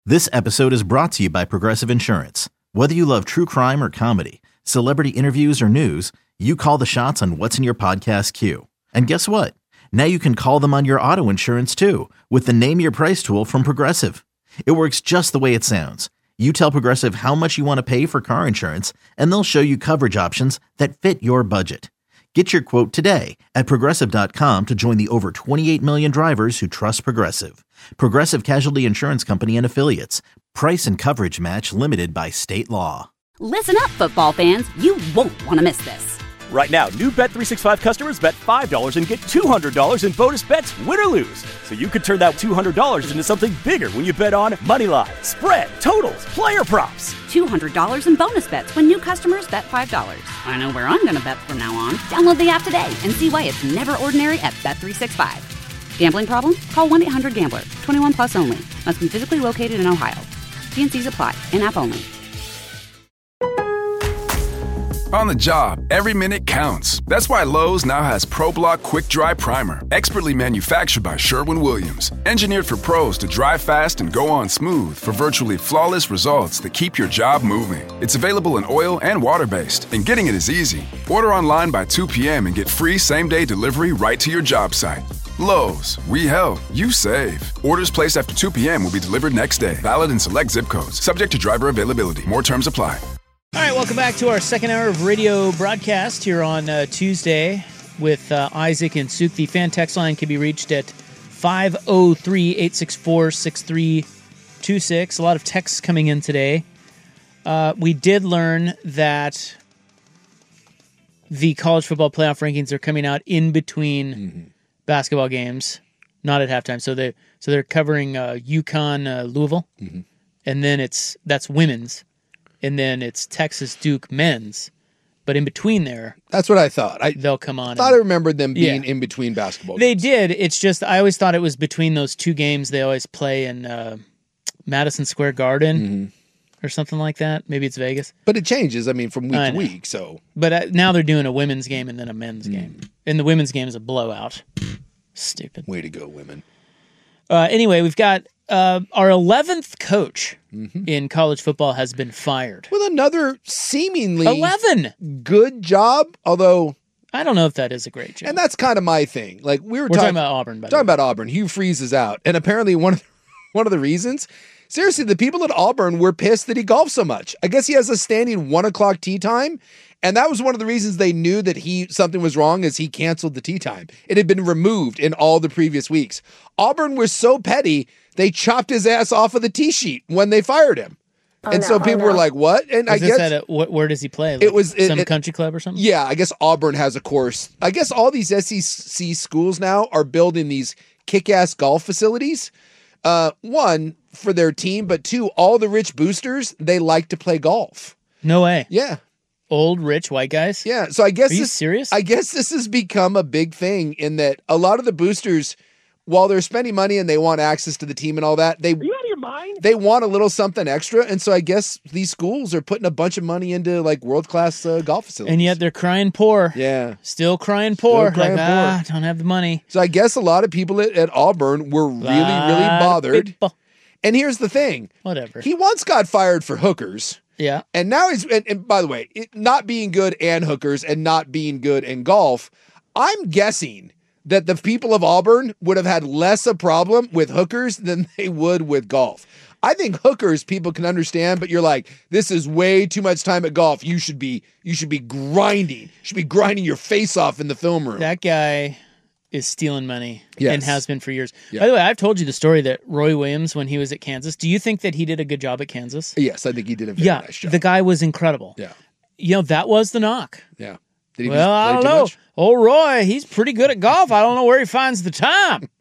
This episode is brought to you by Progressive Insurance. Whether you love true crime or comedy, celebrity interviews or news, you call the shots on what's in your podcast queue. And guess what? Now you can call them on your auto insurance too with the Name Your Price tool from Progressive. It works just the way it sounds. You tell Progressive how much you want to pay for car insurance, and they'll show you coverage options that fit your budget. Get your quote today at Progressive.com to join the over 28 million drivers who trust Progressive. Progressive Casualty Insurance Company and Affiliates. Price and coverage match limited by state law. Listen up, football fans. You won't want to miss this. Right now, new Bet365 customers bet $5 and get $200 in bonus bets, win or lose. So you could turn that $200 into something bigger when you bet on Moneyline, spread, totals, player props. $200 in bonus bets when new customers bet $5. I know where I'm going to bet from now on. Download the app today and see why it's never ordinary at Bet365. Gambling problem? Call 1-800-GAMBLER. 21 plus only. Must be physically located in Ohio. T&Cs apply. In-app only. On the job, every minute counts. That's why Lowe's now has ProBlock Quick Dry Primer, expertly manufactured by Sherwin-Williams. Engineered for pros to dry fast and go on smooth for virtually flawless results that keep your job moving. It's available in oil and water-based, and getting it is easy. Order online by 2 p.m. and get free same-day delivery right to your job site. Lowe's, we help, you save. Orders placed after 2 p.m. will be delivered next day. Valid in select zip codes. Subject to driver availability. More terms apply. All right, welcome back to our second hour of radio broadcast here on Tuesday with Isaac and Suk. The fan text line can be reached at 503-864-6326. A lot of texts coming in today. We did learn that the college football playoff rankings are coming out in between basketball games, not at halftime. So they're covering UConn, Louisville, and then that's women's. And then it's Texas Duke men's, but in between there, that's what I thought. They'll come on. I thought I remembered them being in between basketball games. They did. It's just I always thought it was between those two games. They always play in Madison Square Garden or something like that. Maybe it's Vegas, but it changes. I mean, from week to week. So, but now they're doing a women's game and then a men's game, and the women's game is a blowout. Stupid. Way to go, women. Anyway, we've got. Our 11th coach in college football has been fired. With another seemingly 11 good job, although I don't know if that is a great job. And that's kind of my thing. Like we're talking about Auburn. Talking about Auburn. Hugh Freeze is out, and apparently one of the reasons. Seriously, the people at Auburn were pissed that he golfed so much. I guess he has a standing 1:00 tee time. And that was one of the reasons they knew that something was wrong is he canceled the tee time. It had been removed in all the previous weeks. Auburn was so petty, they chopped his ass off of the tee sheet when they fired him. So people were like, what? And I guess where does he play? Like it was some country club or something? Yeah, I guess Auburn has a course. I guess all these SEC schools now are building these kick-ass golf facilities. One, for their team, but two, all the rich boosters, they like to play golf. No way. Yeah. Old, rich, white guys? Yeah, so I guess Are you serious? I guess this has become a big thing in that a lot of the boosters, while they're spending money and they want access to the team and all that, Are you out of your mind? They want a little something extra, and so I guess these schools are putting a bunch of money into like world-class golf facilities. And yet they're crying poor. Yeah. Still crying poor. Still crying poor. Don't have the money. So I guess a lot of people at Auburn were really bothered. And here's the thing. Whatever. He once got fired for hookers. Yeah. And now and by the way, not being good and hookers and not being good in golf, I'm guessing that the people of Auburn would have had less a problem with hookers than they would with golf. I think hookers people can understand, but you're like, this is way too much time at golf. You should be grinding. You should be grinding your face off in the film room. That guy is stealing money and has been for years. Yeah. By the way, I've told you the story that Roy Williams, when he was at Kansas, do you think that he did a good job at Kansas? Yes, I think he did a very nice job. The guy was incredible. Yeah. You know, that was the knock. Yeah. Did he I don't know. Oh, Roy, he's pretty good at golf. I don't know where he finds the time.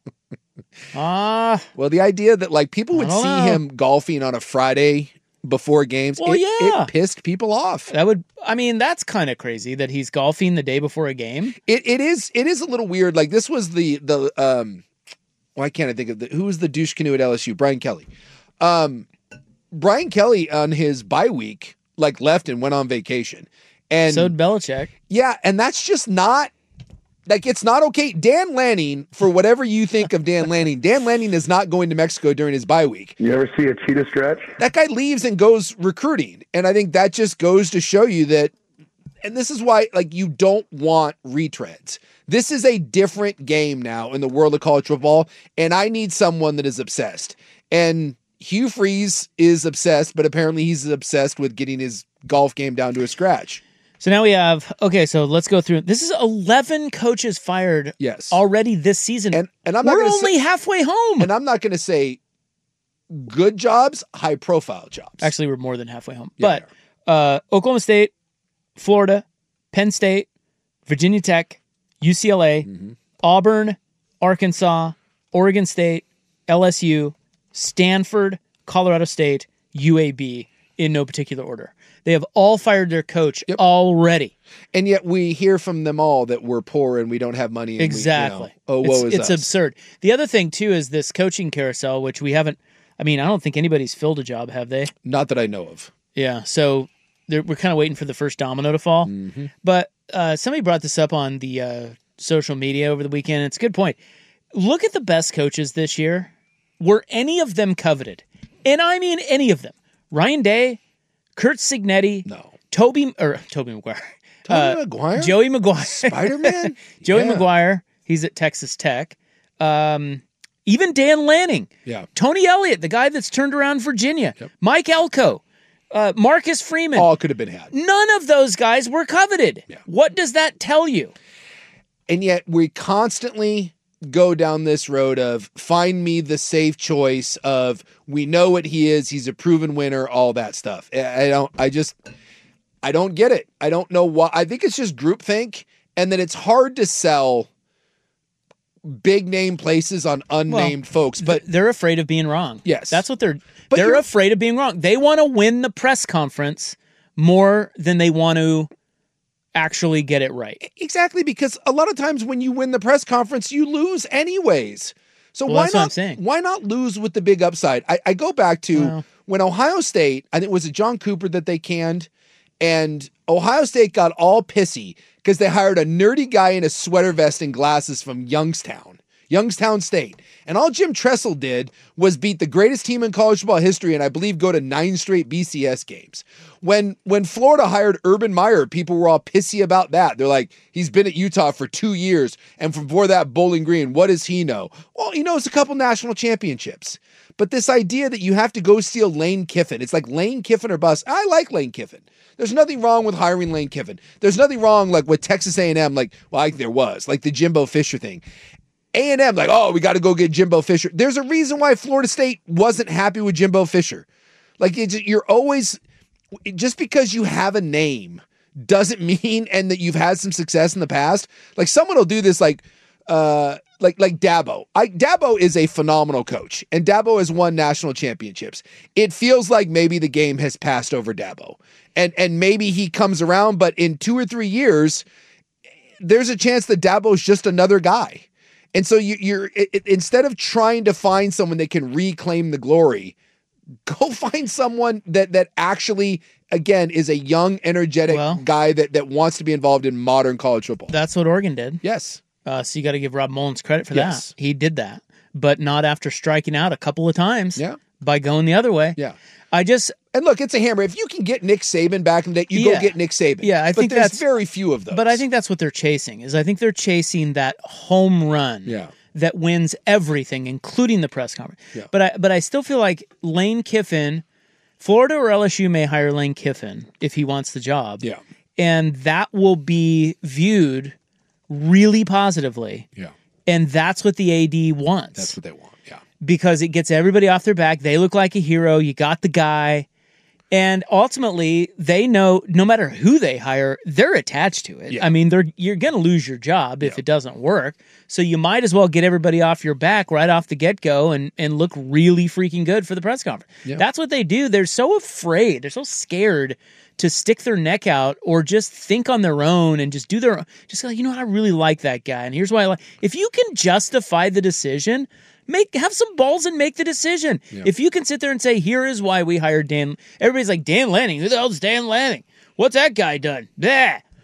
Well, the idea that like people would see him golfing on a Friday before games, it pissed people off. That's kind of crazy that he's golfing the day before a game. It is a little weird. Like this was why can't I think of who was the douche canoe at LSU? Brian Kelly. Brian Kelly on his bye week, like left and went on vacation. And so did Belichick. Yeah, and that's just not Like, it's not okay. Dan Lanning, for whatever you think of Dan Lanning is not going to Mexico during his bye week. You ever see a cheetah stretch? That guy leaves and goes recruiting. And I think that just goes to show you that, and this is why, like, you don't want retreads. This is a different game now in the world of college football, and I need someone that is obsessed. And Hugh Freeze is obsessed, but apparently he's obsessed with getting his golf game down to a scratch. So now we have, okay, so let's go through. This is 11 coaches fired already this season. And I'm not We're gonna only halfway home. And I'm not going to say good jobs, high-profile jobs. Actually, we're more than halfway home. Yeah, But Oklahoma State, Florida, Penn State, Virginia Tech, UCLA, Auburn, Arkansas, Oregon State, LSU, Stanford, Colorado State, UAB, in no particular order. They have all fired their coach already. And yet we hear from them all that we're poor and we don't have money. And exactly. woe is us. It's absurd. The other thing, too, is this coaching carousel, which we haven't, I don't think anybody's filled a job, have they? Not that I know of. Yeah, so we're kind of waiting for the first domino to fall. But somebody brought this up on the social media over the weekend. It's a good point. Look at the best coaches this year. Were any of them coveted? And I mean any of them. Ryan Day, Kurt Signetti, Toby Maguire. Maguire? Joey Maguire. Spider-Man? Joey Maguire. He's at Texas Tech. Even Dan Lanning. Yeah. Tony Elliott, the guy that's turned around Virginia. Yep. Mike Elko. Marcus Freeman. All could have been had. None of those guys were coveted. Yeah. What does that tell you? And yet we constantly go down this road of find me the safe choice of we know what he is. He's a proven winner, all that stuff. I don't get it. I don't know why. I think it's just groupthink, and that it's hard to sell big name places on unnamed folks, but they're afraid of being wrong. Yes. That's what they're afraid of being wrong. They want to win the press conference more than they want to actually get it right. Exactly, because a lot of times when you win the press conference, you lose anyways. So why not lose with the big upside? I go back to when Ohio State, I think, was it John Cooper that they canned? And Ohio State got all pissy because they hired a nerdy guy in a sweater vest and glasses from Youngstown State. And all Jim Tressel did was beat the greatest team in college football history and I believe go to 9 straight BCS games. When Florida hired Urban Meyer, people were all pissy about that. They're like, he's been at Utah for 2 years. And before that, Bowling Green, what does he know? Well, he knows a couple national championships. But this idea that you have to go steal Lane Kiffin, it's like Lane Kiffin or bust. I like Lane Kiffin. There's nothing wrong with hiring Lane Kiffin. There's nothing wrong like with Texas A&M, there was the Jimbo Fisher thing. A&M, we got to go get Jimbo Fisher. There's a reason why Florida State wasn't happy with Jimbo Fisher. You're always, just because you have a name doesn't mean, and that you've had some success in the past. Someone will do this like Dabo. Dabo is a phenomenal coach, and Dabo has won national championships. It feels like maybe the game has passed over Dabo, and maybe he comes around, but in 2 or 3 years, there's a chance that Dabo's just another guy. And so you're instead of trying to find someone that can reclaim the glory, go find someone that actually, again, is a young, energetic guy that wants to be involved in modern college football. That's what Oregon did. Yes. So you got to give Rob Mullins credit for that. He did that, but not after striking out a couple of times by going the other way. Yeah. And look, it's a hammer. If you can get Nick Saban back in the day, you go get Nick Saban. Yeah, I think there's very few of those. But I think that's what they're chasing. I think they're chasing that home run that wins everything, including the press conference. Yeah. But I still feel like Lane Kiffin, Florida or LSU may hire Lane Kiffin if he wants the job. Yeah. And that will be viewed really positively. Yeah. And that's what the AD wants. That's what they want. Yeah. Because it gets everybody off their back. They look like a hero. You got the guy. And ultimately, they know no matter who they hire, they're attached to it. Yeah. I mean, you're going to lose your job if it doesn't work. So you might as well get everybody off your back right off the get-go and look really freaking good for the press conference. Yeah. That's what they do. They're so afraid. They're so scared to stick their neck out or just think on their own and just do their own. Just go, you know what? I really like that guy. And here's why I like. If you can justify the decision, have some balls and make the decision. Yeah. If you can sit there and say, here is why we hired Dan. Everybody's like, Dan Lanning. Who the hell's Dan Lanning? What's that guy done? Bleh.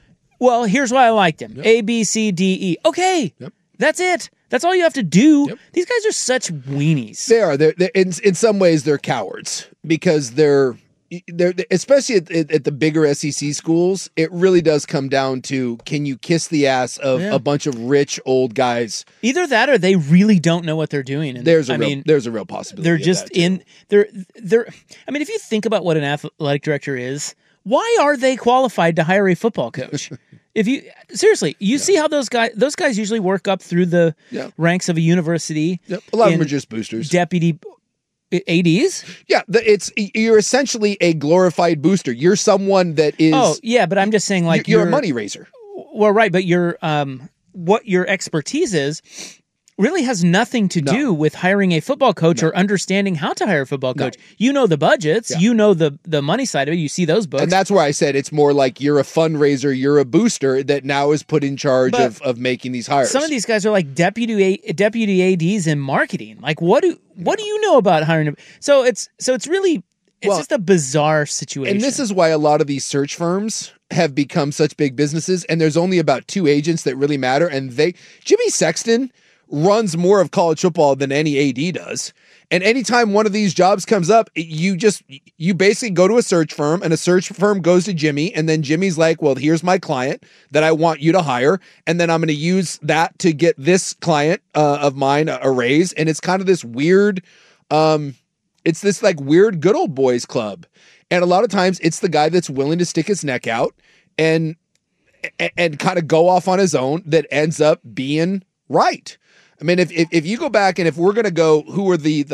Well, here's why I liked him. Yep. A, B, C, D, E. Okay. Yep. That's it. That's all you have to do. Yep. They're such weenies. They are. They're in some ways they're cowards because they're especially at the bigger SEC schools. It really does come down to, can you kiss the ass of a bunch of rich old guys? Either that or they really don't know what they're doing. And there's a real possibility. They're just they're I mean, if you think about what an athletic director is, why are they qualified to hire a football coach? If you seriously, see how those guys usually work up through the ranks of a university. Yep. A lot of them are just boosters. Deputy ADs? Yeah, you're essentially a glorified booster. You're someone that is. Oh yeah, but I'm just saying, like, you're a money raiser. Well, right, but what your expertise is really has nothing to do with hiring a football coach or understanding how to hire a football coach. You know the budgets, you know the money side of it. You see those books, and that's where I said it's more like you're a fundraiser, you're a booster that now is put in charge of making these hires. Some of these guys are like deputy ADs in marketing. Like, what do you know about hiring? So it's really just a bizarre situation. And this is why a lot of these search firms have become such big businesses. And there's only about 2 agents that really matter. And Jimmy Sexton runs more of college football than any AD does. And anytime one of these jobs comes up, you basically go to a search firm, and a search firm goes to Jimmy, and then Jimmy's like, well, here's my client that I want you to hire, and then I'm going to use that to get this client of mine a raise. And it's kind of this weird, it's this like weird good old boys club. And a lot of times it's the guy that's willing to stick his neck out and kind of go off on his own that ends up being right. I mean, if you go back and if we're going to go, who are the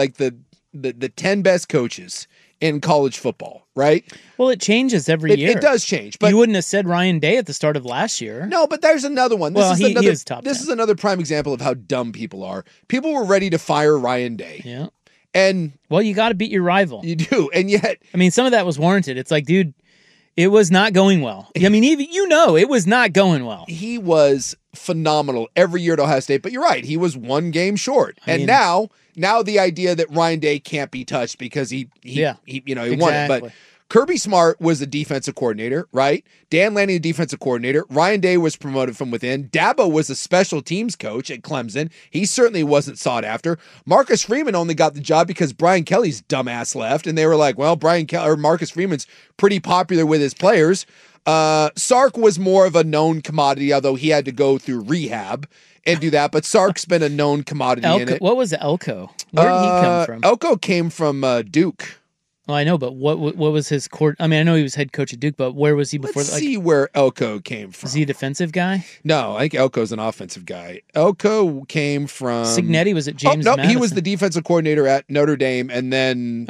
10 best coaches in college football, right? Well, it changes every year. It does change. But you wouldn't have said Ryan Day at the start of last year. No, but there's another one. He is top 10. This is another prime example of how dumb people are. People were ready to fire Ryan Day. Yeah. And well, you got to beat your rival. You do. And yet, I mean, some of that was warranted. It's like, dude, it was not going well. I mean, even it was not going well. He was phenomenal every year at Ohio State, but you're right. He was one game short. Now the idea that Ryan Day can't be touched because he won it. But Kirby Smart was the defensive coordinator, right? Dan Lanning, the defensive coordinator. Ryan Day was promoted from within. Dabo was a special teams coach at Clemson. He certainly wasn't sought after. Marcus Freeman only got the job because Brian Kelly's dumbass left, and they were like, well, Marcus Freeman's pretty popular with his players. Sark was more of a known commodity, although he had to go through rehab and do that. But Sark's been a known commodity in it. What was Elko? Where did he come from? Elko came from Duke. Well, I know, but what was his court? I mean, I know he was head coach at Duke, but where was he before? Let's see where Elko came from. Is he a defensive guy? No, I think Elko's an offensive guy. Elko came from Signetti was at James. No, Madison. he was the defensive coordinator at Notre Dame, and then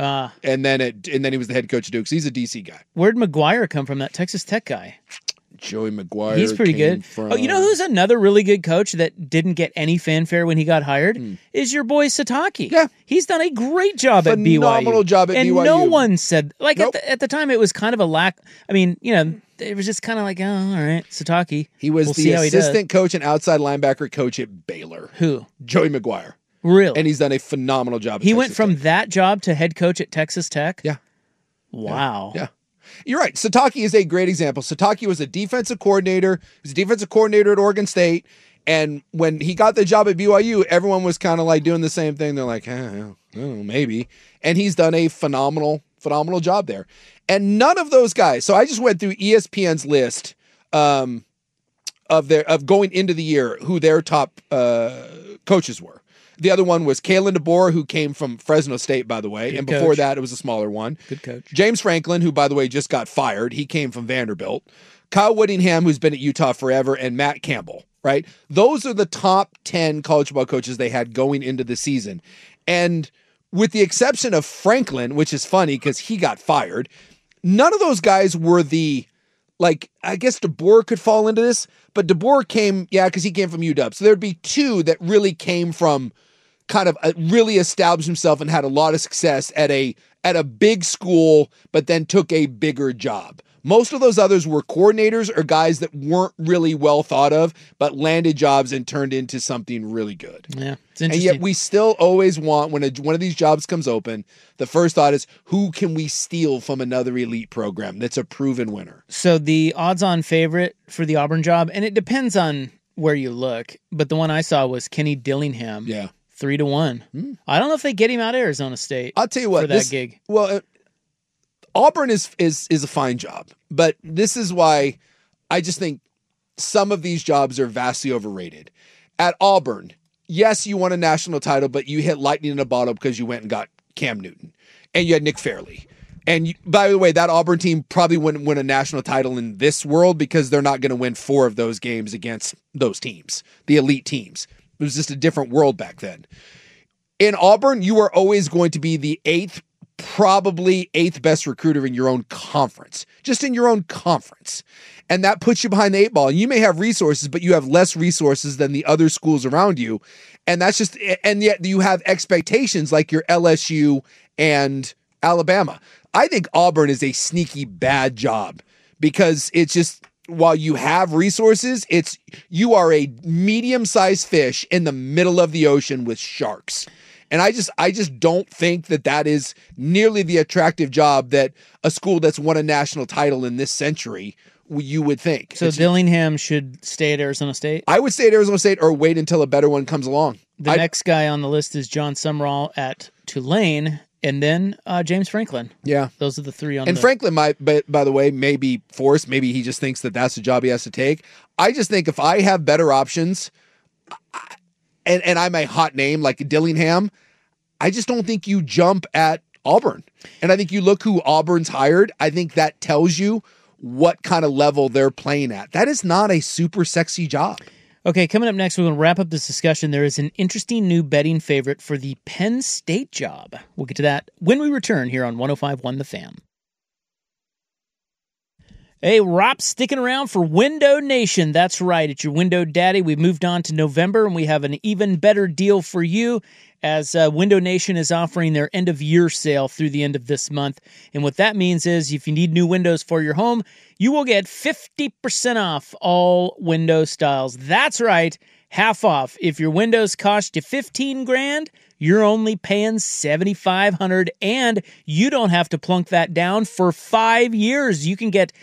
he was the head coach at Duke. So he's a DC guy. Where'd McGuire come from? That Texas Tech guy. Joey McGuire. He's pretty good. Oh, you know who's another really good coach that didn't get any fanfare when he got hired? Is your boy Sataki. Yeah. He's done a great job at BYU. Phenomenal job at BYU. And no one said, at the time, it was kind of a lack. I mean, it was just kind of like, oh, all right, Sataki. He was the assistant coach and outside linebacker coach at Baylor. Who? Joey McGuire. Really? And he's done a phenomenal job at He went from that job to head coach at Texas Tech? Yeah. Wow. Yeah. You're right. Sataki is a great example. Sataki was a defensive coordinator. He was a defensive coordinator at Oregon State. And when he got the job at BYU, everyone was kind of like doing the same thing. They're like, maybe. And he's done a phenomenal job there. And none of those guys. So I just went through ESPN's list of going into the year who their top coaches were. The other one was Kalen DeBoer, who came from Fresno State, by the way. And before that, it was a smaller one. Good coach. James Franklin, who, by the way, just got fired. He came from Vanderbilt. Kyle Whittingham, who's been at Utah forever, and Matt Campbell, right? Those are the top 10 college football coaches they had going into the season. And with the exception of Franklin, which is funny because he got fired, none of those guys were I guess DeBoer could fall into this, but DeBoer came, because he came from UW. So there'd be two that really came from kind of really established himself and had a lot of success at a big school, but then took a bigger job. Most of those others were coordinators or guys that weren't really well thought of, but landed jobs and turned into something really good. Yeah, it's interesting. And yet we still always want, when one of these jobs comes open, the first thought is, who can we steal from another elite program that's a proven winner? So the odds-on favorite for the Auburn job, and it depends on where you look, but the one I saw was Kenny Dillingham. Yeah. 3-1. I don't know if they get him out of Arizona State. I'll tell you what, for that gig. Well, Auburn is a fine job, but this is why I just think some of these jobs are vastly overrated. At Auburn, yes, you won a national title, but you hit lightning in a bottle because you went and got Cam Newton and you had Nick Fairley. And by the way, that Auburn team probably wouldn't win a national title in this world because they're not going to win 4 of those games against those teams, the elite teams. It was just a different world back then. In Auburn, you are always going to be the probably eighth best recruiter in your own conference, just in your own conference. And that puts you behind the 8 ball. And you may have resources, but you have less resources than the other schools around you. And that's just, and yet you have expectations like your LSU and Alabama. I think Auburn is a sneaky bad job because it's just, while you have resources, you are a medium-sized fish in the middle of the ocean with sharks. And I just don't think that is nearly the attractive job that a school that's won a national title in this century you would think. So Dillingham should stay at Arizona State? I would stay at Arizona State or wait until a better one comes along. The next guy on the list is John Sumrall at Tulane, and then James Franklin. Yeah. Those are the 3 on And Franklin might, by the way, may be forced. Maybe he just thinks that that's the job he has to take. I just think if I have better options, and I'm a hot name like Dillingham, I just don't think you jump at Auburn. And I think you look who Auburn's hired. I think that tells you what kind of level they're playing at. That is not a super sexy job. Okay, coming up next, we're going to wrap up this discussion. There is an interesting new betting favorite for the Penn State job. We'll get to that when we return here on 105.1 The Fan. Hey, Rob, sticking around for Window Nation. That's right, it's your Window Daddy. We've moved on to November, and we have an even better deal for you as Window Nation is offering their end-of-year sale through the end of this month. And what that means is if you need new windows for your home, you will get 50% off all window styles. That's right, half off. If your windows cost you $15,000, you're only paying $7,500, and you don't have to plunk that down for 5 years. You can get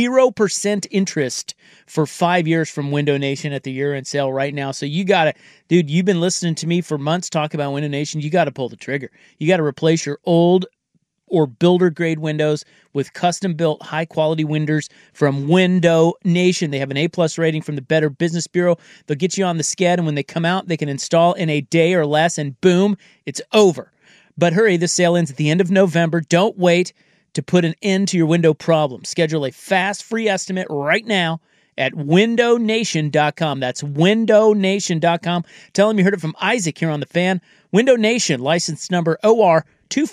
0% interest for 5 years from Window Nation at the year-end sale right now. So you got to, dude, you've been listening to me for months talk about Window Nation. You got to pull the trigger. You got to replace your old or builder-grade windows with custom-built, high-quality windows from Window Nation. They have an A-plus rating from the Better Business Bureau. They'll get you on the sked, and when they come out, they can install in a day or less, and boom, it's over. But hurry, this sale ends at the end of November. Don't wait to put an end to your window problem. Schedule a fast, free estimate right now at windownation.com. That's windownation.com. Tell them you heard it from Isaac here on The Fan. Window Nation, license number OR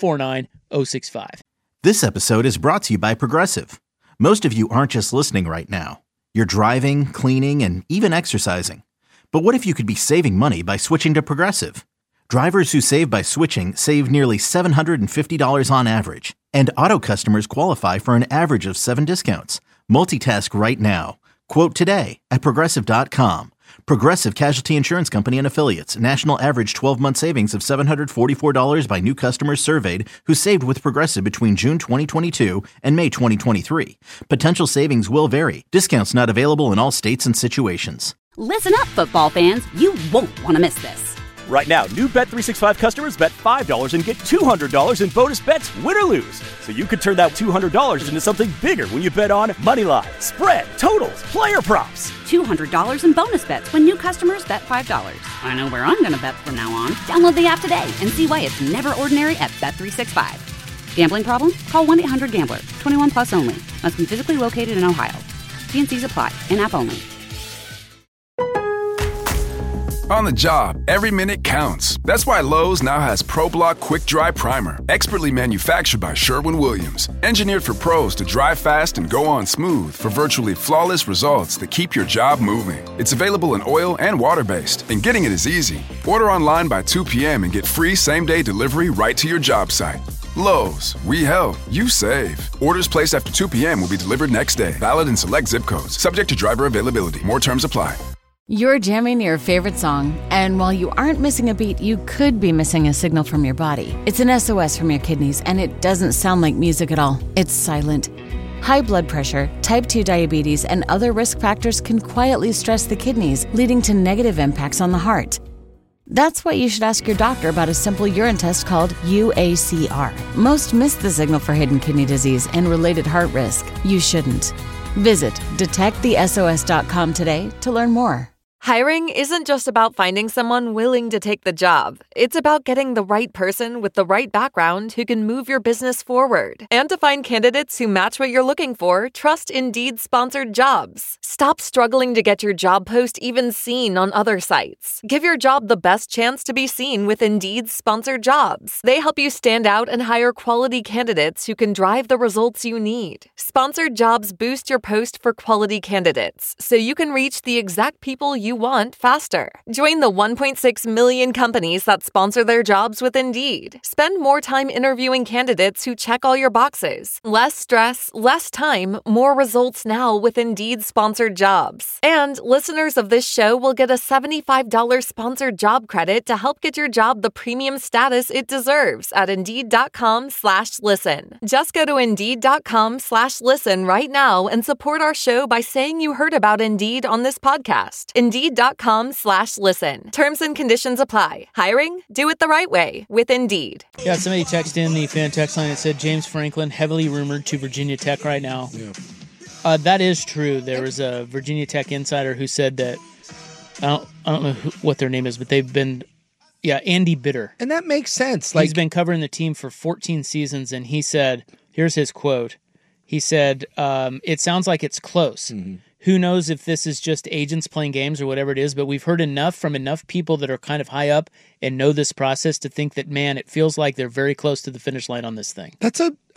249065. This episode is brought to you by Progressive. Most of you aren't just listening right now. You're driving, cleaning, and even exercising. But what if you could be saving money by switching to Progressive? Drivers who save by switching save nearly $750 on average. And auto customers qualify for an average of 7 discounts. Multitask right now. Quote today at Progressive.com. Progressive Casualty Insurance Company and Affiliates. National average 12-month savings of $744 by new customers surveyed who saved with Progressive between June 2022 and May 2023. Potential savings will vary. Discounts not available in all states and situations. Listen up, football fans. You won't want to miss this. Right now, new Bet365 customers bet $5 and get $200 in bonus bets, win or lose. So you could turn that $200 into something bigger when you bet on Moneyline, spread, totals, player props. $200 in bonus bets when new customers bet $5. I know where I'm going to bet from now on. Download the app today and see why it's never ordinary at Bet365. Gambling problem? Call 1-800-GAMBLER. 21 plus only. Must be physically located in Ohio. T&Cs apply. In-app only. On the job, every minute counts. That's why Lowe's now has ProBlock Quick Dry Primer, expertly manufactured by Sherwin-Williams. Engineered for pros to dry fast and go on smooth for virtually flawless results that keep your job moving. It's available in oil and water-based, and getting it is easy. Order online by 2 p.m. and get free same-day delivery right to your job site. Lowe's, we help, you save. Orders placed after 2 p.m. will be delivered next day. Valid in select zip codes. Subject to driver availability. More terms apply. You're jamming your favorite song, and while you aren't missing a beat, you could be missing a signal from your body. It's an SOS from your kidneys, and it doesn't sound like music at all. It's silent. High blood pressure, type 2 diabetes, and other risk factors can quietly stress the kidneys, leading to negative impacts on the heart. That's why you should ask your doctor about a simple urine test called UACR. Most miss the signal for hidden kidney disease and related heart risk. You shouldn't. Visit detectthesos.com today to learn more. Hiring isn't just about finding someone willing to take the job. It's about getting the right person with the right background who can move your business forward. And to find candidates who match what you're looking for, trust Indeed-sponsored jobs. Stop struggling to get your job post even seen on other sites. Give your job the best chance to be seen with Indeed-sponsored jobs. They help you stand out and hire quality candidates who can drive the results you need. Sponsored jobs boost your post for quality candidates, so you can reach the exact people you want faster. Join the 1.6 million companies that sponsor their jobs with Indeed. Spend more time interviewing candidates who check all your boxes. Less stress, less time, more results now with Indeed sponsored jobs. And listeners of this show will get a $75 sponsored job credit to help get your job the premium status it deserves at Indeed.com/listen. Just go to Indeed.com/listen right now and support our show by saying you heard about Indeed on this podcast. Indeed.com/listen. Terms and conditions apply. Hiring? Do it the right way with Indeed. Yeah, somebody texted in the fan text line and said James Franklin heavily rumored to Virginia Tech right now. Yeah. That is true. There was a Virginia Tech insider who said that, I don't know what their name is, but they've been, Andy Bitter. And that makes sense. He's been covering the team for 14 seasons, and he said, here's his quote. He said, it sounds like it's close. Mm-hmm. Who knows if this is just agents playing games or whatever it is, but we've heard enough from enough people that are kind of high up and know this process to think that, man, it feels like they're very close to the finish line on this thing. I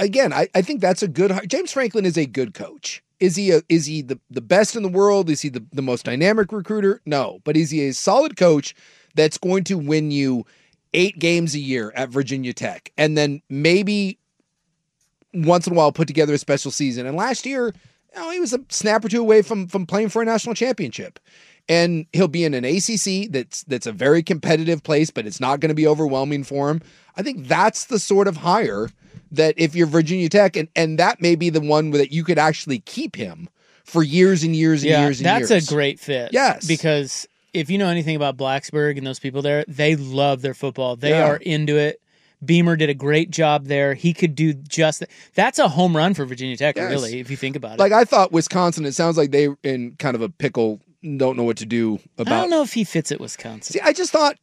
think that's a good, James Franklin is a good coach. Is he the best in the world? Is he the most dynamic recruiter? No, but is he a solid coach that's going to win you 8 games a year at Virginia Tech and then maybe once in a while put together a special season? And last year, he was a snap or two away from playing for a national championship. And he'll be in an ACC that's a very competitive place, but it's not going to be overwhelming for him. I think that's the sort of hire that if you're Virginia Tech, and that may be the one that you could actually keep him for years and years and years and years. That's a great fit. Yes. Because if you know anything about Blacksburg and those people there, they love their football. They are into it. Beamer did a great job there. He could do just that. That's a home run for Virginia Tech, really, if you think about it. Like, I thought Wisconsin, it sounds like they in kind of a pickle, don't know what to do about. I don't know if he fits at Wisconsin. See, I just thought,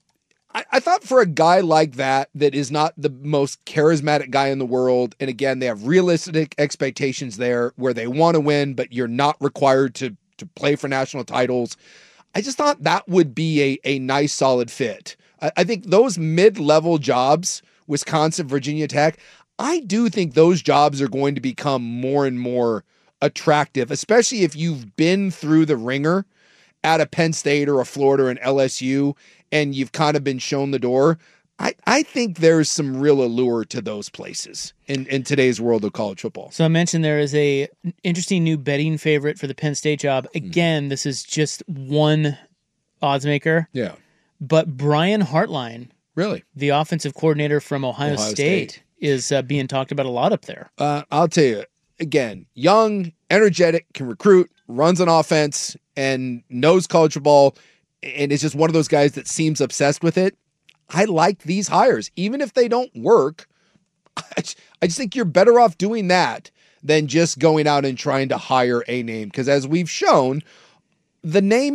I thought for a guy like that is not the most charismatic guy in the world, and again, they have realistic expectations there where they want to win, but you're not required to play for national titles. I just thought that would be a nice, solid fit. I think those mid-level jobs, Wisconsin, Virginia Tech, I do think those jobs are going to become more and more attractive, especially if you've been through the ringer at a Penn State or a Florida or an LSU and you've kind of been shown the door. I think there's some real allure to those places in today's world of college football. So I mentioned there is a interesting new betting favorite for the Penn State job. Again, this is just one odds maker. Yeah. But Brian Hartline, really, the offensive coordinator from Ohio State, is being talked about a lot up there. I'll tell you, again, young, energetic, can recruit, runs an offense, and knows college football, and is just one of those guys that seems obsessed with it. I like these hires. Even if they don't work, I just think you're better off doing that than just going out and trying to hire a name. Because as we've shown, the name,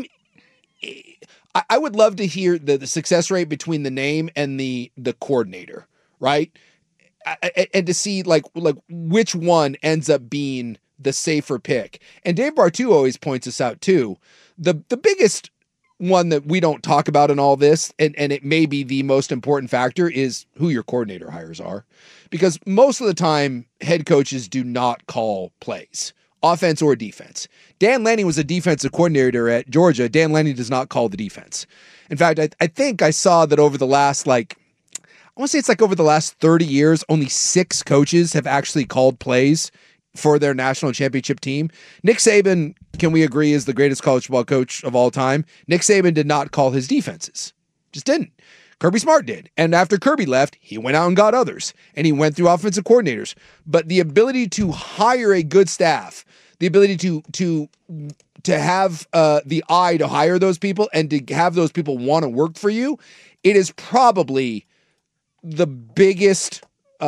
I would love to hear the success rate between the name and the coordinator, right? And to see like which one ends up being the safer pick. And Dave Bartu always points us out too. The biggest one that we don't talk about in all this, and it may be the most important factor, is who your coordinator hires are. Because most of the time, head coaches do not call plays, offense or defense. Dan Lanning was a defensive coordinator at Georgia. Dan Lanning does not call the defense. In fact, I think I saw that over the last, I want to say it's like over the last 30 years, only 6 coaches have actually called plays for their national championship team. Nick Saban, can we agree, is the greatest college football coach of all time? Nick Saban did not call his defenses. Just didn't. Kirby Smart did. And after Kirby left, he went out and got others. And he went through offensive coordinators. But the ability to hire a good staff, the ability to have the eye to hire those people and to have those people want to work for you, it is probably the biggest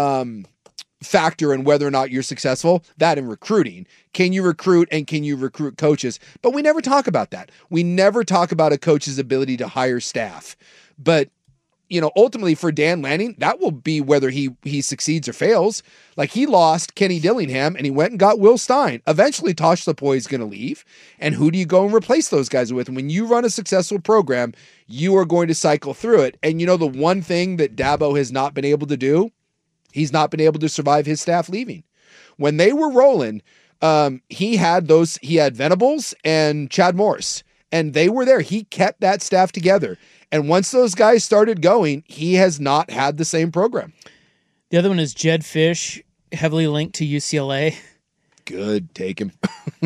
factor in whether or not you're successful. That in recruiting. Can you recruit and can you recruit coaches? But we never talk about that. We never talk about a coach's ability to hire staff. But ultimately for Dan Lanning, that will be whether he succeeds or fails. Like, he lost Kenny Dillingham and he went and got Will Stein. Eventually Tosh Lapoy is going to leave. And who do you go and replace those guys with? And when you run a successful program, you are going to cycle through it. And the one thing that Dabo has not been able to do, he's not been able to survive his staff leaving. When they were rolling, he had Venables and Chad Morris, and they were there. He kept that staff together. And once those guys started going, he has not had the same program. The other one is Jed Fish, heavily linked to UCLA. Good, take him.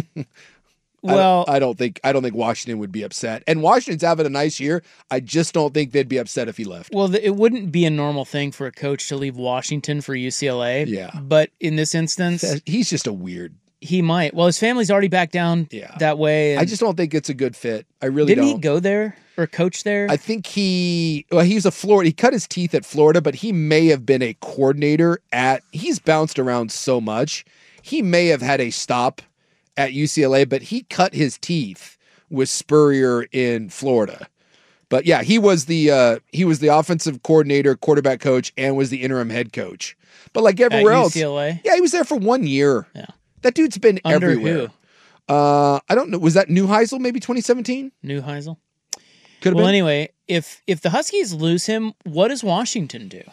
Well, I don't think Washington would be upset. And Washington's having a nice year. I just don't think they'd be upset if he left. Well, it wouldn't be a normal thing for a coach to leave Washington for UCLA. Yeah. But in this instance, he's just a weird. He might. Well, his family's already back down that way. I just don't think it's a good fit. I really don't. Didn't he go there or coach there? I think he's a Florida. He cut his teeth at Florida, but he may have been a coordinator he's bounced around so much. He may have had a stop at UCLA, but he cut his teeth with Spurrier in Florida. But yeah, he was the offensive coordinator, quarterback coach, and was the interim head coach. But like everywhere else, UCLA? Yeah, he was there for 1 year. Yeah. That dude's been Under everywhere. Who? I don't know. Was that Neuheisel? Maybe 2017. Neuheisel. Could have been. Well, anyway, if the Huskies lose him, what does Washington do?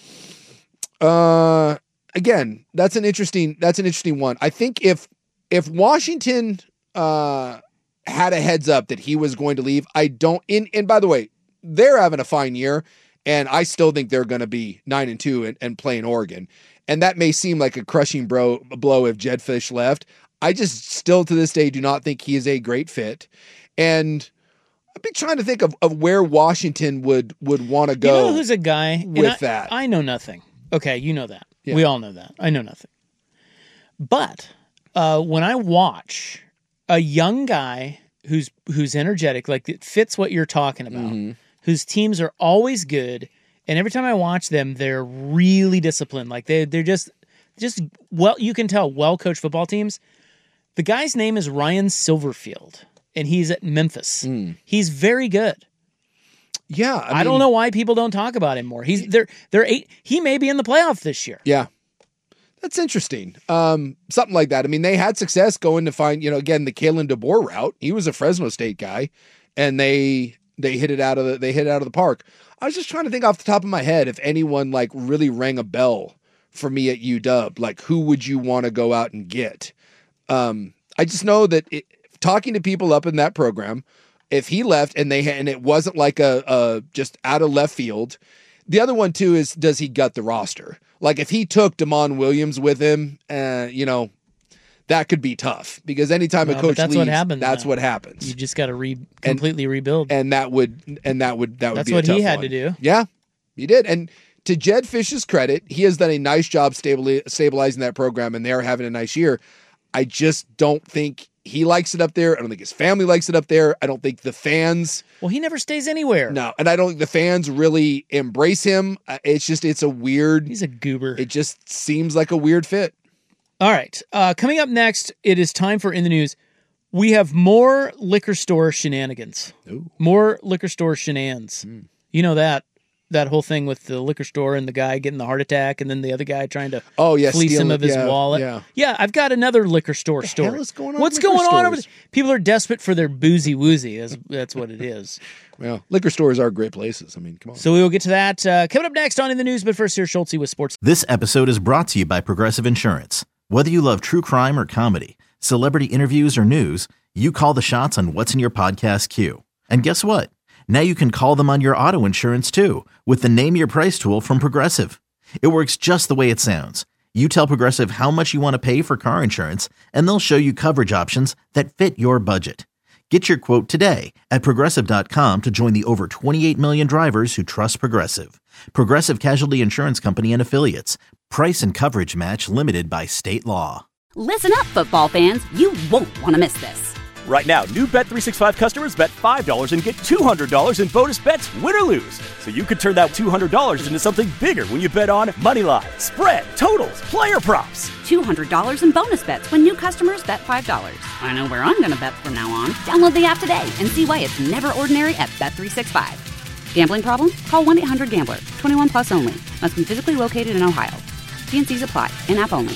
Again, that's an interesting one. I think if Washington had a heads up that he was going to leave, and by the way, they're having a fine year, and I still think they're going to be 9-2 and play in Oregon. And that may seem like a crushing blow if Jed Fish left. I just still to this day do not think he is a great fit. And I've been trying to think of where Washington would want to go. You know who's a guy with that? I know nothing. Okay, you know that. Yeah. We all know that. I know nothing. But when I watch a young guy who's energetic, like it fits what you're talking about, whose teams are always good, and every time I watch them, they're really disciplined. Like they're just well, you can tell, well-coached football teams. The guy's name is Ryan Silverfield, and he's at Memphis. He's very good. Yeah, I don't know why people don't talk about him more. They're 8. He may be in the playoff this year. Yeah. That's interesting. Something like that. I mean, they had success going to find, again, the Kalen DeBoer route. He was a Fresno State guy, and they hit it out of the park. I was just trying to think off the top of my head if anyone like really rang a bell for me at UW. Like, who would you want to go out and get? I just know that talking to people up in that program, if he left and it wasn't like a just out of left field. The other one too is, does he gut the roster? Like if he took DeMond Williams with him, that could be tough because anytime a coach leaves, that's what happens. You just got to completely rebuild, and that would be a tough one. That's what he had to do. Yeah, he did. And to Jed Fish's credit, he has done a nice job stabilizing that program, and they're having a nice year. I just don't think he likes it up there. I don't think his family likes it up there. I don't think the fans. Well, he never stays anywhere. No, and I don't think the fans really embrace him. It's a weird. He's a goober. It just seems like a weird fit. All right. Coming up next, it is time for In the News. We have more liquor store shenanigans. Ooh. More liquor store shenanigans. You know that whole thing with the liquor store and the guy getting the heart attack and then the other guy trying to fleece him of his wallet. Yeah, I've got another liquor store story. What the hell is going on? What's going on over there? People are desperate for their boozy woozy. That's what it is. Well, liquor stores are great places. I mean, come on. So we will get to that coming up next on In the News. But first, here's Schultze with sports. This episode is brought to you by Progressive Insurance. Whether you love true crime or comedy, celebrity interviews or news, you call the shots on what's in your podcast queue. And guess what? Now you can call them on your auto insurance too with the Name Your Price tool from Progressive. It works just the way it sounds. You tell Progressive how much you want to pay for car insurance, and they'll show you coverage options that fit your budget. Get your quote today at Progressive.com to join the over 28 million drivers who trust Progressive. Progressive Casualty Insurance Company and Affiliates. Price and coverage match limited by state law. Listen up, football fans. You won't want to miss this. Right now, new Bet365 customers bet $5 and get $200 in bonus bets, win or lose. So you could turn that $200 into something bigger when you bet on Moneyline, spread, totals, player props. $200 in bonus bets when new customers bet $5. I know where I'm going to bet from now on. Download the app today and see why it's never ordinary at Bet365. Gambling problem? Call 1-800-GAMBLER. 21 plus only. Must be physically located in Ohio. T&Cs apply. In-app only.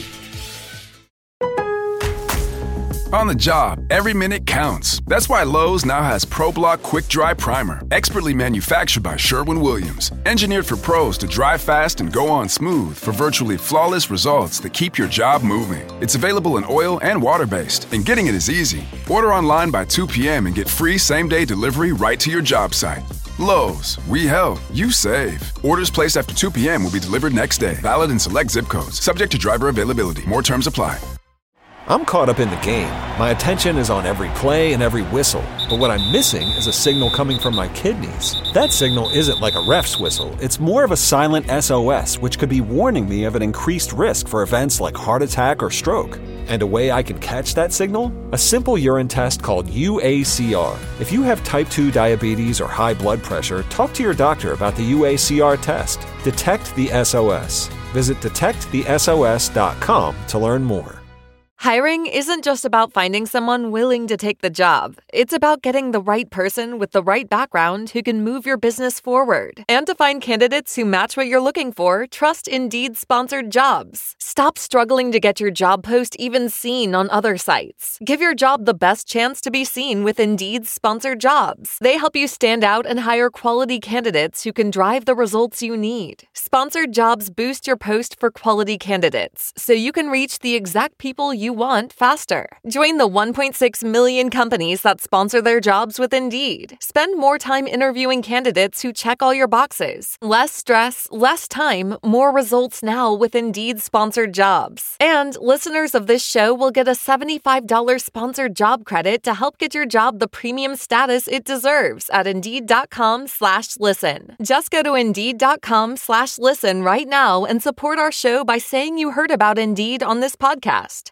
On the job, every minute counts. That's why Lowe's now has ProBlock Quick Dry Primer, expertly manufactured by Sherwin-Williams. Engineered for pros to dry fast and go on smooth for virtually flawless results that keep your job moving. It's available in oil and water-based, and getting it is easy. Order online by 2 p.m. and get free same-day delivery right to your job site. Lowe's, we help, you save. Orders placed after 2 p.m. will be delivered next day. Valid in select zip codes. Subject to driver availability. More terms apply. I'm caught up in the game. My attention is on every play and every whistle. But what I'm missing is a signal coming from my kidneys. That signal isn't like a ref's whistle. It's more of a silent SOS, which could be warning me of an increased risk for events like heart attack or stroke. And a way I can catch that signal? A simple urine test called UACR. If you have type 2 diabetes or high blood pressure, talk to your doctor about the UACR test. Detect the SOS. Visit detectthesos.com to learn more. Hiring isn't just about finding someone willing to take the job. It's about getting the right person with the right background who can move your business forward. And to find candidates who match what you're looking for, trust Indeed-sponsored jobs. Stop struggling to get your job post even seen on other sites. Give your job the best chance to be seen with Indeed-sponsored jobs. They help you stand out and hire quality candidates who can drive the results you need. Sponsored jobs boost your post for quality candidates, so you can reach the exact people you want faster. Join the 1.6 million companies that sponsor their jobs with Indeed. Spend more time interviewing candidates who check all your boxes. Less stress, less time, more results now with Indeed-sponsored jobs. And listeners of this show will get a $75 sponsored job credit to help get your job the premium status it deserves at Indeed.com/listen. Just go to Indeed.com/listen right now and support our show by saying you heard about Indeed on this podcast.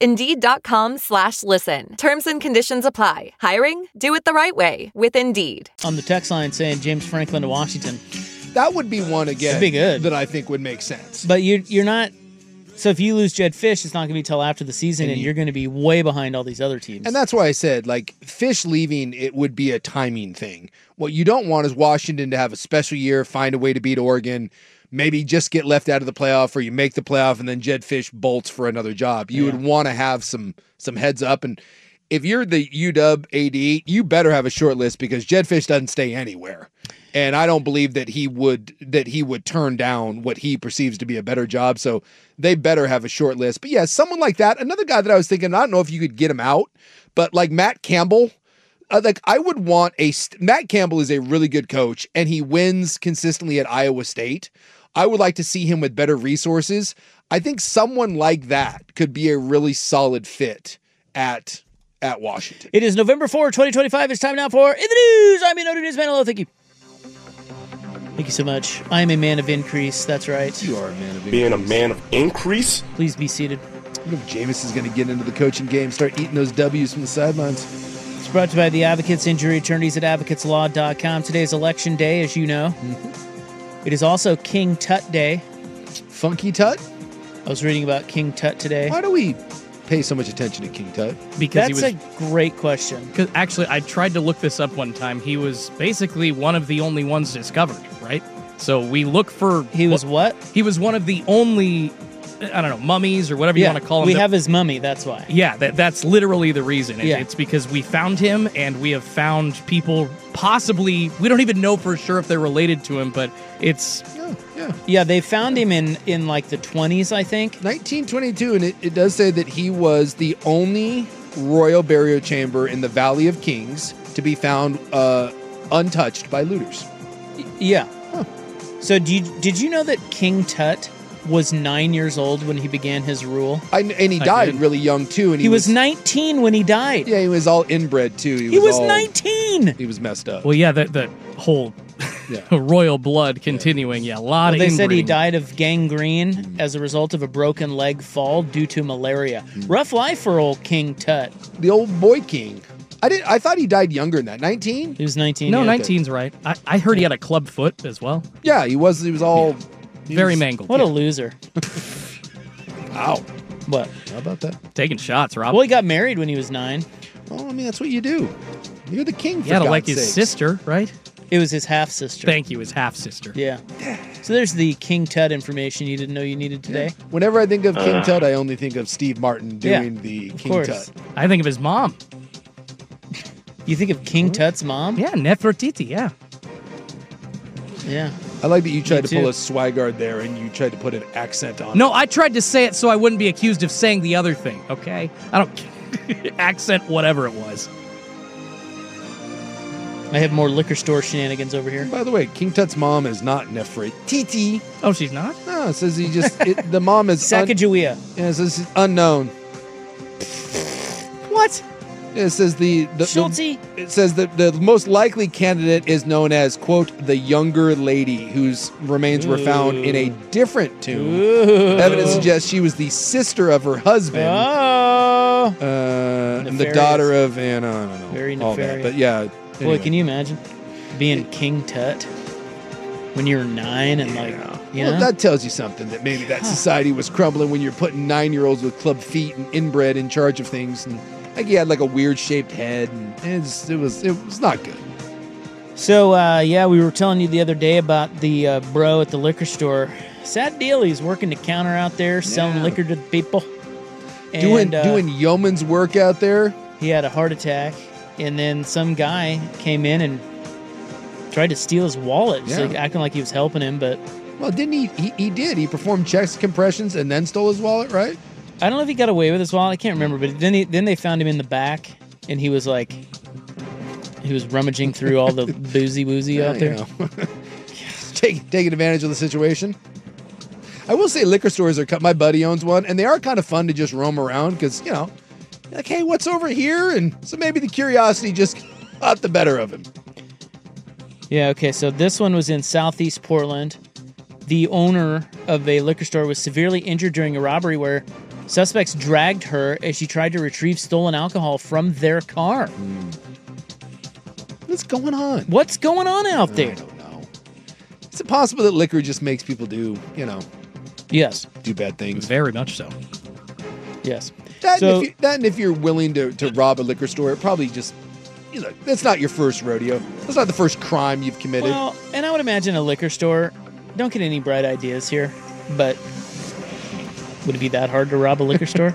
Indeed.com/listen. Terms and conditions apply. Hiring? Do it the right way with Indeed. On the text line saying James Franklin to Washington. That would be one again. That'd be good. That I think would make sense. But you're not. So if you lose Jedd Fisch, it's not going to be till after the season, and you're going to be way behind all these other teams. And that's why I said, like, Fisch leaving, it would be a timing thing. What you don't want is Washington to have a special year, find a way to beat Oregon, maybe just get left out of the playoff, or you make the playoff and then Jedd Fisch bolts for another job. You would want to have some heads up. And if you're the UW AD, you better have a short list because Jedd Fisch doesn't stay anywhere. And I don't believe that he would turn down what he perceives to be a better job. So they better have a short list. But yeah, someone like that. Another guy that I was thinking, I don't know if you could get him out, but like Matt Campbell. I would want Matt Campbell is a really good coach and he wins consistently at Iowa State. I would like to see him with better resources. I think someone like that could be a really solid fit at Washington. It is November 4, 2025. It's time now for In the News. I'm your News Man. Hello, thank you. Thank you so much. I am a man of increase. That's right. You are a man of increase. Being a man of increase? Please be seated. You know, Jameis is going to get into the coaching game, start eating those W's from the sidelines. It's brought to you by the Advocates Injury Attorneys at advocateslaw.com. Today is Election Day, as you know. Mm-hmm. It is also King Tut Day. Funky Tut? I was reading about King Tut today. Why do we pay so much attention to King Tut? Because that's a great question. Because actually, I tried to look this up one time. He was basically one of the only ones discovered, right? So we look for... He was what? He was one of the only, I don't know, mummies or whatever you want to call him. We have his mummy, that's why. Yeah, that's literally the reason. It's because we found him, and we have found people possibly... We don't even know for sure if they're related to him, but it's... Yeah, they found him in like the 20s, I think. 1922, and it does say that he was the only royal burial chamber in the Valley of Kings to be found untouched by looters. Yeah. So did you know that King Tut was 9 years old when he began his rule? And he died really young, too. And he was 19 when he died. Yeah, he was all inbred, too. He was 19! He was messed up. Well, yeah, the whole royal blood continuing. Yeah, a lot of They said he inbreeding. died of gangrene as a result of a broken leg fall due to malaria. Rough life for old King Tut. The old boy king. I thought he died younger than that. 19? He was 19. No, yeah. 19's right. I heard he had a club foot as well. Yeah, he was all... Very mangled. What a loser. Ow. What? How about that? Taking shots, Rob. Well, he got married when he was 9. Well, I mean, that's what you do. You're the king, for Yeah, to God's like his sakes. sister, right? It was his half-sister. Thank you, his half-sister. Yeah. So there's the King Tut information you didn't know you needed today. Whenever I think of King Tut, I only think of Steve Martin doing Yeah, the of King course. Tut. I think of his mom. You think of King Tut's mom? Yeah, Nefertiti, yeah. Yeah. I like that you tried Me to pull too. a Swigard there and you tried to put an accent on it. No, I tried to say it so I wouldn't be accused of saying the other thing, okay? I don't... accent whatever it was. I have more liquor store shenanigans over here. By the way, King Tut's mom is not Nefertiti. Oh, she's not? No, it says he just... the mom is... Sacagawea. Yeah, it says unknown. What? It says Schulte? it says that the most likely candidate is known as, quote, the younger lady whose remains were found in a different tomb. Evidence suggests she was the sister of her husband. Oh. And the Nefarious. daughter of, and I don't know. Very all that. nefarious. But yeah. Boy, anyway. can you imagine being King Tut when you were 9 and you know? Well, that tells you something, that maybe that society was crumbling when you're putting 9-year-olds with club feet and inbred in charge of things. And like he had like a weird shaped head, and it was not good. So, yeah, we were telling you the other day about the bro at the liquor store. Sad deal. He's working the counter out there, selling liquor to the people. And, Doing yeoman's work out there. He had a heart attack, and then some guy came in and tried to steal his wallet, just Yeah. like acting like he was helping him, but Well, didn't he did. He performed chest compressions and then stole his wallet, right? I don't know if he got away with his wallet. I can't remember, but then they found him in the back, and he was rummaging through all the boozy woozy out there. You know. Taking advantage of the situation. I will say liquor stores are my buddy owns one, and they are kind of fun to just roam around because, you know, like, hey, what's over here? And so maybe the curiosity just got the better of him. Yeah, okay, so this one was in Southeast Portland. The owner of a liquor store was severely injured during a robbery where suspects dragged her as she tried to retrieve stolen alcohol from their car. What's going on? What's going on out there? I don't know. Is it possible that liquor just makes people do, you know, Yes. do bad things? Very much so. Yes. That, So- and if you're willing to rob a liquor store, it probably just, you know, that's not your first rodeo. That's not the first crime you've committed. Well, and I would imagine a liquor store, don't get any bright ideas here, but would it be that hard to rob a liquor store?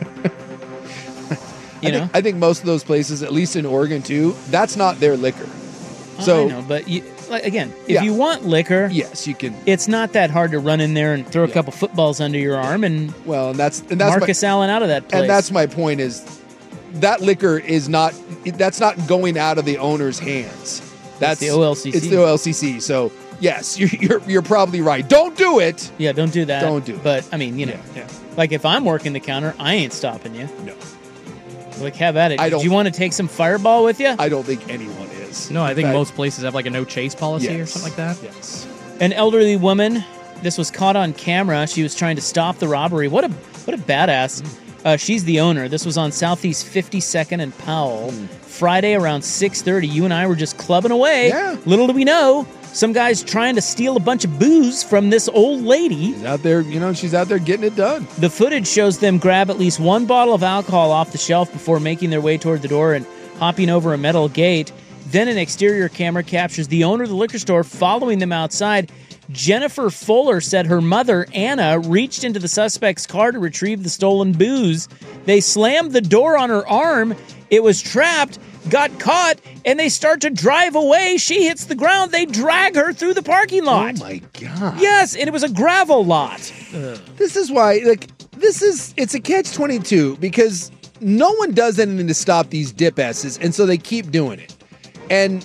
I think most of those places, at least in Oregon too, that's not their liquor. I So know, but again, if Yeah. you want liquor, yes, you can. it's not that hard to run in there and throw a couple footballs under your arm and Well, and that's Marcus Allen out of that place. and that's my point is that liquor is not that's not going out of the owner's hands. That's the OLCC. It's the OLCC. So yes, you're probably right. Don't do it. Yeah, don't do that. Don't do it. But I mean, you know, Yeah. like if I'm working the counter, I ain't stopping you. No, Like, have at it. I Do don't- you want to take some Fireball with you? I don't think anyone is. No, I think In fact, most places have like a no chase policy or yes. something like that. Yes. An elderly woman. This was caught on camera. She was trying to stop the robbery. What a badass. She's the owner. This was on Southeast 52nd and Powell. Friday around 6:30. You and I were just clubbing away. Yeah. Little do we know, some guy's trying to steal a bunch of booze from this old lady. She's out there, you know, she's out there getting it done. The footage shows them grab at least one bottle of alcohol off the shelf before making their way toward the door and hopping over a metal gate. Then an exterior camera captures the owner of the liquor store following them outside. Jennifer Fuller said her mother, Anna, reached into the suspect's car to retrieve the stolen booze. They slammed the door on her arm. It was trapped, got caught, and they start to drive away. She hits the ground. They drag her through the parking lot. Oh my God. Yes, and it was a gravel lot. This is why, like, it's a catch-22 because no one does anything to stop these dip asses, and so they keep doing it. And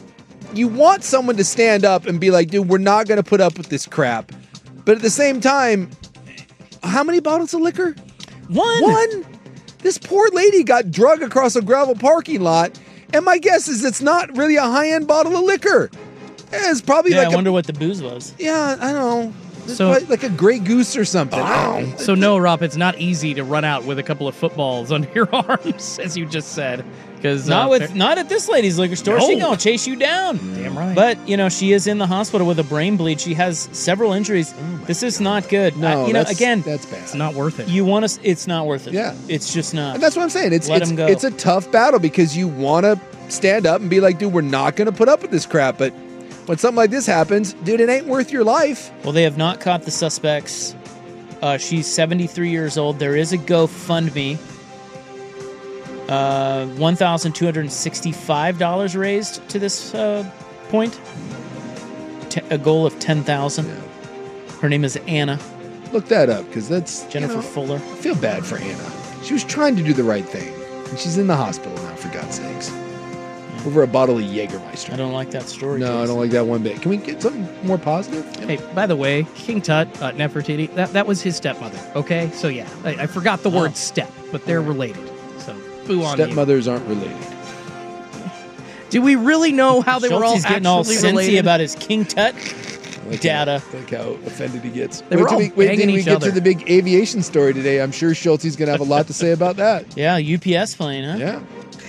you want someone to stand up and be like, dude, we're not going to put up with this crap. But at the same time, how many bottles of liquor? One. This poor lady got drug across a gravel parking lot, and my guess is it's not really a high-end bottle of liquor. It's probably I wonder what the booze was. Yeah, I don't know. So like a Grey Goose or something. So no, Rob, it's not easy to run out with a couple of footballs under your arms, as you just said. Because not at this lady's liquor store. No. She's gonna chase you down. Damn right. But she is in the hospital with a brain bleed. She has several injuries. This is not good. No, that's bad. It's not worth it. You want to? It's not worth it. Yeah, it's just not. And that's what I'm saying. Let him go. It's a tough battle because you want to stand up and be like, dude, we're not going to put up with this crap. But when something like this happens, dude, it ain't worth your life. Well, they have not caught the suspects. She's 73 years old. There is a GoFundMe. $1,265 raised to this point. A goal of $10,000. Yeah. Her name is Anna. Look that up, because that's Jennifer Fuller. I feel bad for Anna. She was trying to do the right thing, and she's in the hospital now, for God's sakes. Yeah. Over a bottle of Jägermeister. I don't like that story. No, Jason. I don't like that one bit. Can we get something more positive? Hey, by the way, King Tut, Nefertiti, that was his stepmother, okay? So yeah, I forgot the word step, but they're related. So boo on you. Stepmothers aren't related. Do we really know how they were all getting actually all related? Cincy about his King Tut data. Like how offended he gets. They were all banging each get other. to the big aviation story today. I'm sure Schulte's going to have a lot to say about that. Yeah, UPS plane, huh? Yeah.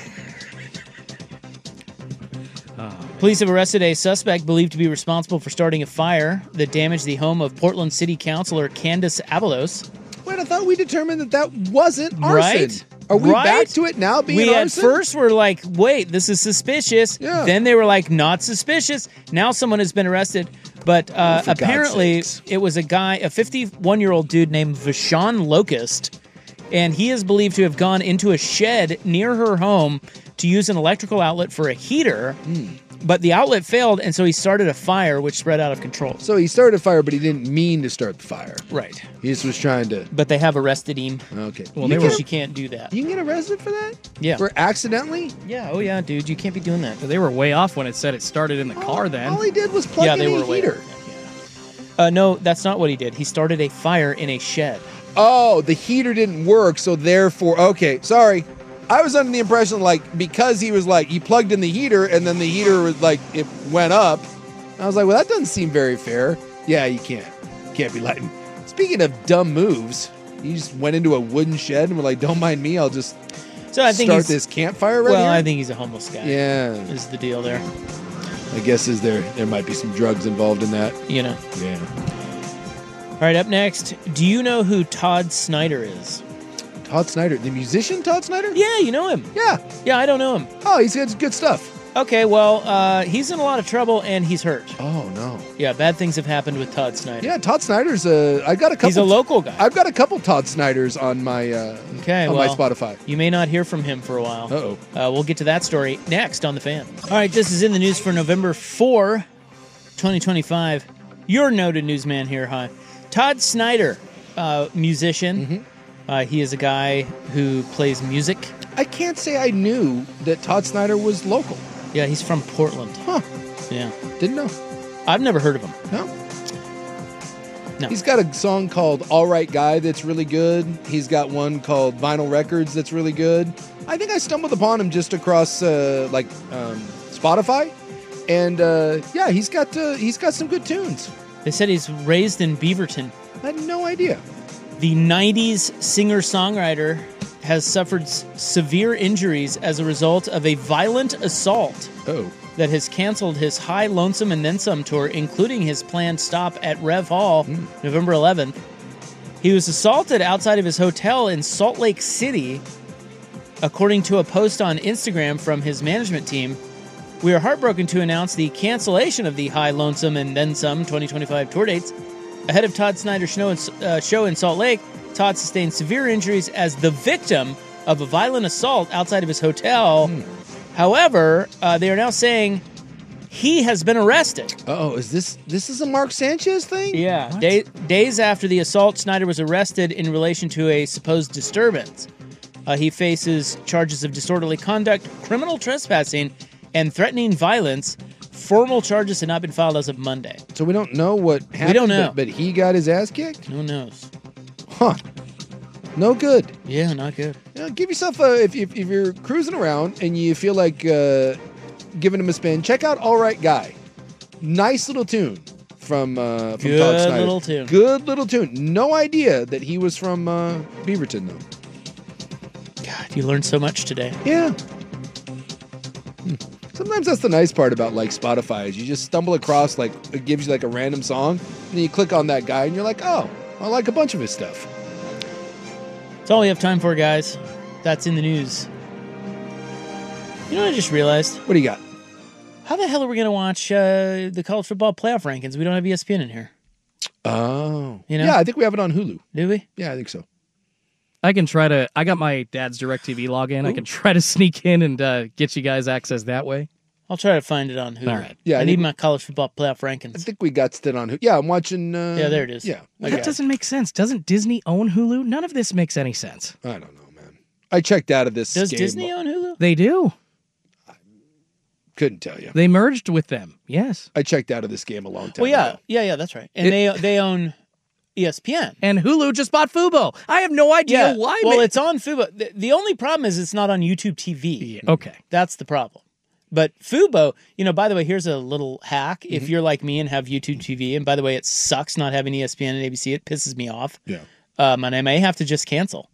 Police have arrested a suspect believed to be responsible for starting a fire that damaged the home of Portland City Councilor Candace Avalos. Wait, I thought we determined that wasn't arson. Right? Are we Right? back to it now being We arson? at first were like, wait, this is suspicious. Yeah. Then they were like, not suspicious. Now someone has been arrested. But for God's apparently sakes. it was a guy, a 51-year-old dude named Vashon Locust, and he is believed to have gone into a shed near her home to use an electrical outlet for a heater. But the outlet failed, and so he started a fire, which spread out of control. So he started a fire, but he didn't mean to start the fire. Right. He just was trying to... But they have arrested him. Okay. Well, you can't do that. You can get arrested for that? Yeah. For accidentally? Yeah. Oh, yeah, dude. You can't be doing that. They were way off when it said it started in the car then. All he did was plug in a heater. No, that's not what he did. He started a fire in a shed. Oh, the heater didn't work, so therefore... Okay, sorry. I was under the impression, because he was he plugged in the heater, and then the heater was it went up. I was like, well, that doesn't seem very fair. Yeah, you can't be lighting. Speaking of dumb moves, he just went into a wooden shed and was like, don't mind me, I'll just I think start this campfire right here. Well, I think he's a homeless guy. Yeah. Is the deal there. I guess there might be some drugs involved in that. Yeah. All right, up next, do you know who Todd Snyder is? Todd Snyder, the musician Todd Snyder? Yeah, you know him. Yeah. Yeah, I don't know him. Oh, he's got good stuff. Okay, well, he's in a lot of trouble and he's hurt. Oh, no. Yeah, bad things have happened with Todd Snyder. Yeah, Todd Snyder's I got a couple. He's a local guy. I've got a couple Todd Snyders on my my Spotify. You may not hear from him for a while. Uh-oh. We'll get to that story next on The Fan. All right, this is in the news for November 4, 2025. Your noted newsman here, hi. Todd Snyder, musician. Mm-hmm. He is a guy who plays music. I can't say I knew that Todd Snyder was local. Yeah, he's from Portland. Huh. Yeah. Didn't know. I've never heard of him. No. He's got a song called All Right Guy that's really good. He's got one called Vinyl Records that's really good. I think I stumbled upon him just across Spotify. And he's got some good tunes. They said he's raised in Beaverton. I had no idea. The 90s singer-songwriter has suffered severe injuries as a result of a violent assault that has canceled his High Lonesome and Then Some tour, including his planned stop at Rev Hall November 11th. He was assaulted outside of his hotel in Salt Lake City, according to a post on Instagram from his management team. We are heartbroken to announce the cancellation of the High Lonesome and Then Some 2025 tour dates. Ahead of Todd Snyder's show in Salt Lake, Todd sustained severe injuries as the victim of a violent assault outside of his hotel. However, they are now saying he has been arrested. Oh, is this is a Mark Sanchez thing? Yeah. Days after the assault, Snyder was arrested in relation to a supposed disturbance. He faces charges of disorderly conduct, criminal trespassing, and threatening violence Formal charges have not been filed as of Monday. So we don't know what happened. We don't know. But he got his ass kicked? Who knows? Huh. No good. Yeah, not good. Give yourself if you're cruising around and you feel like giving him a spin, check out All Right Guy. Nice little tune from Todd Snyder. Good little tune. Good little tune. No idea that he was from Beaverton, though. God, you learned so much today. Yeah. Sometimes that's the nice part about like Spotify is you just stumble across like it gives you like a random song and then you click on that guy and you're like, oh, I like a bunch of his stuff. That's all we have time for, guys. That's in the news. You know what I just realized? What do you got? How the hell are we going to watch the college football playoff rankings? We don't have ESPN in here. Oh. You know? Yeah, I think we have it on Hulu. Do we? Yeah, I think so. I can try to... I got my dad's DirecTV login. Ooh. I can try to sneak in and get you guys access that way. I'll try to find it on Hulu. All right. Yeah, I need my college football playoff rankings. I think we got it on Hulu. Yeah, I'm watching... yeah, there it is. Yeah. That doesn't make sense. Doesn't Disney own Hulu? None of this makes any sense. I don't know, man. I checked out of this Does game. Disney own Hulu? They do. Couldn't tell you. They merged with them. Yes. I checked out of this game a long time ago. ago. Yeah, that's right. And they own ESPN. And Hulu just bought Fubo. I have no idea why. Well, it's on Fubo. The only problem is it's not on YouTube TV. Yeah. Okay. That's the problem. But Fubo, by the way, here's a little hack. If you're like me and have YouTube TV, and by the way, it sucks not having ESPN and ABC. It pisses me off. Yeah. And I may have to just cancel.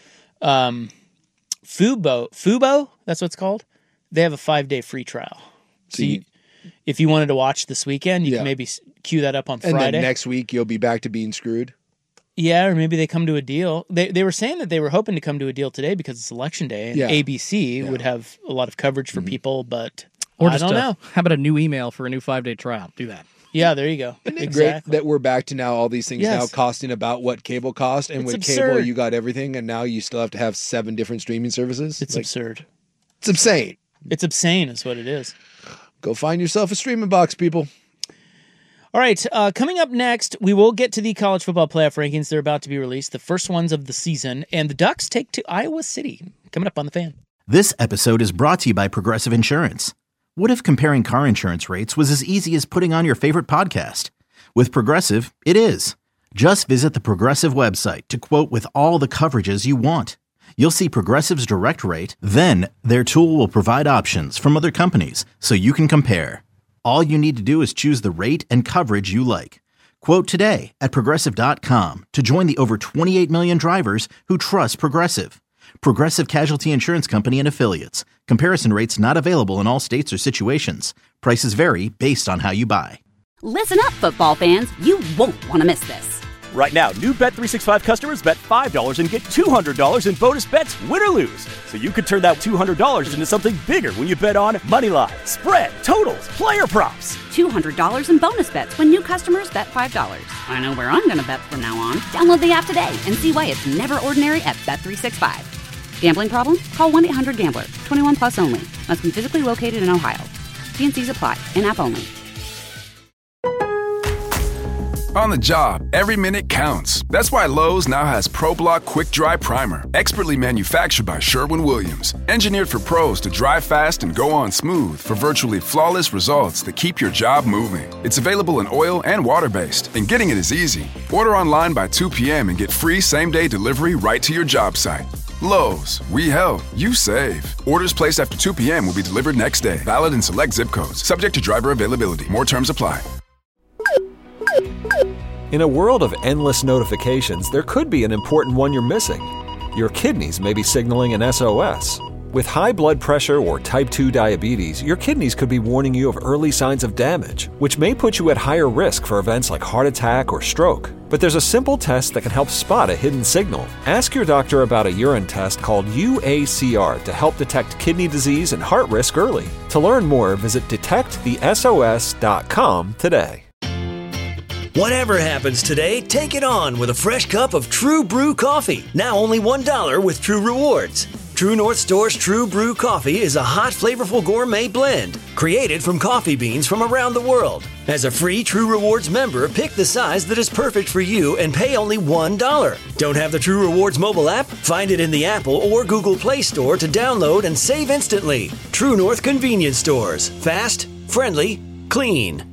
Fubo, that's what it's called. They have a 5-day free trial. So if you wanted to watch this weekend, you can maybe queue that up on Friday. And then next week, you'll be back to being screwed? Yeah, or maybe they come to a deal. They were saying that they were hoping to come to a deal today because it's Election Day, and ABC would have a lot of coverage for people, but I don't know. How about a new email for a new 5-day trial? Do that. Yeah, there you go. Isn't it great that we're back to now all these things now costing about what cable cost, and it's with absurd. cable you got everything, and now you still have to have 7 different streaming services? It's absurd. It's insane. It's obscene is what it is. Go find yourself a streaming box, people. All right, coming up next, we will get to the college football playoff rankings. They're about to be released, the first ones of the season, and the Ducks take to Iowa City. Coming up on The Fan. This episode is brought to you by Progressive Insurance. What if comparing car insurance rates was as easy as putting on your favorite podcast? With Progressive, it is. Just visit the Progressive website to quote with all the coverages you want. You'll see Progressive's direct rate, then their tool will provide options from other companies so you can compare. All you need to do is choose the rate and coverage you like. Quote today at Progressive.com to join the over 28 million drivers who trust Progressive. Progressive Casualty Insurance Company and Affiliates. Comparison rates not available in all states or situations. Prices vary based on how you buy. Listen up, football fans. You won't want to miss this. Right now, new Bet365 customers bet $5 and get $200 in bonus bets, win or lose. So you could turn that $200 into something bigger when you bet on Moneyline, spread, totals, player props. $200 in bonus bets when new customers bet $5. I know where I'm going to bet from now on. Download the app today and see why it's never ordinary at Bet365. Gambling problem? Call 1-800-GAMBLER. 21 plus only. Must be physically located in Ohio. T&Cs apply. In-app only. On the job, every minute counts. That's why Lowe's now has ProBlock Quick Dry Primer, expertly manufactured by Sherwin-Williams. Engineered for pros to dry fast and go on smooth for virtually flawless results that keep your job moving. It's available in oil and water-based, and getting it is easy. Order online by 2 p.m. and get free same-day delivery right to your job site. Lowe's, we help, you save. Orders placed after 2 p.m. will be delivered next day. Valid in select zip codes. Subject to driver availability. More terms apply. In a world of endless notifications, there could be an important one you're missing. Your kidneys may be signaling an SOS. With high blood pressure or type 2 diabetes, your kidneys could be warning you of early signs of damage, which may put you at higher risk for events like heart attack or stroke. But there's a simple test that can help spot a hidden signal. Ask your doctor about a urine test called UACR to help detect kidney disease and heart risk early. To learn more, visit detectthesos.com today. Whatever happens today, take it on with a fresh cup of True Brew coffee. Now only $1 with True Rewards. True North Store's True Brew coffee is a hot, flavorful gourmet blend created from coffee beans from around the world. As a free True Rewards member, pick the size that is perfect for you and pay only $1. Don't have the True Rewards mobile app? Find it in the Apple or Google Play Store to download and save instantly. True North Convenience Stores. Fast, friendly, Clean.